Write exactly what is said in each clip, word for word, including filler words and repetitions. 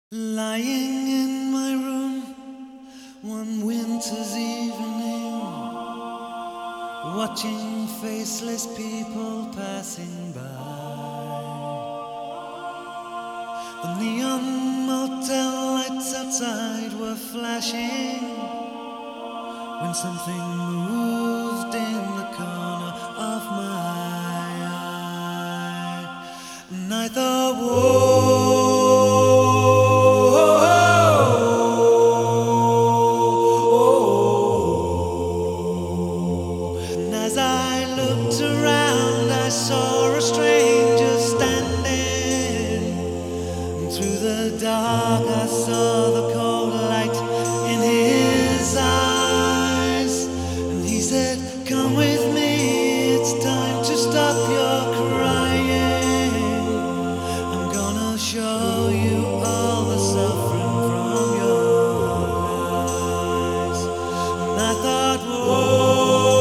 Lying in my room one winter's evening, watching faceless people passing by. The neon motel lights outside were flashing when something moved in the corner of my eye, and I thought, whoa. As I looked around, I saw a stranger standing. And through the dark, I saw the cold light in his eyes. And he said, "Come with me, it's time to stop your crying. I'm gonna show you all the suffering from your eyes." And I thought, whoa.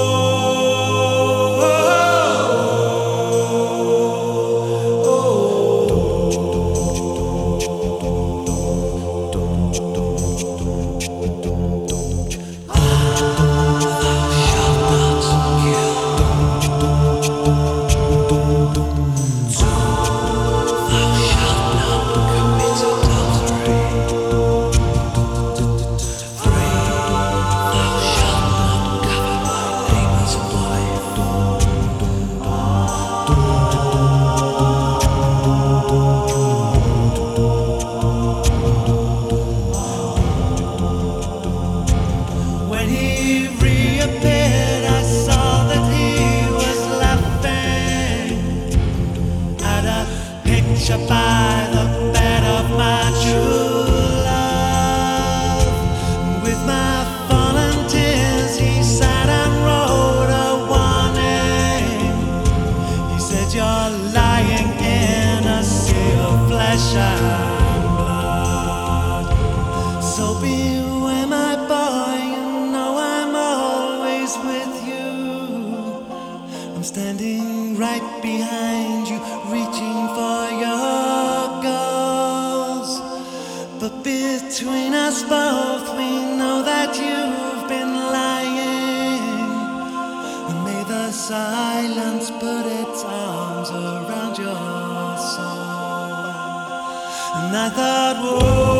When he reappeared, I saw that he was laughing at a picture by the bed of my true love. With my fallen tears, he sat and wrote a warning. He said, "You're lying in a sea of flesh and blood, so beware, my boy. With you, I'm standing right behind you, reaching for your goals. But between us both, we know that you've been lying. And may the silence put its arms around your soul." And I thought, whoa.